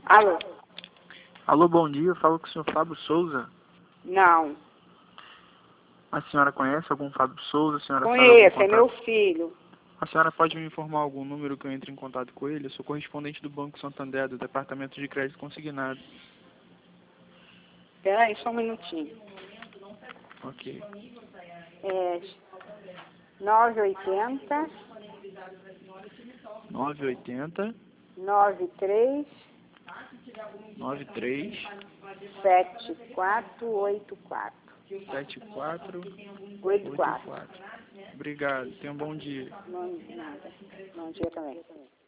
Alô? Alô, bom dia. Eu falo com o senhor Fábio Souza. Não. A senhora conhece algum Fábio Souza? A senhora sabe Conheço, algum é meu contato? filho. A senhora pode me informar algum número que eu entre em contato com ele? Eu sou correspondente do Banco Santander, do Departamento de Crédito Consignado. Espera aí, só um minutinho. Ok. É 980 980 93 93 7484 7484. Obrigado. Tenha um bom dia. Não, nada. Bom dia também.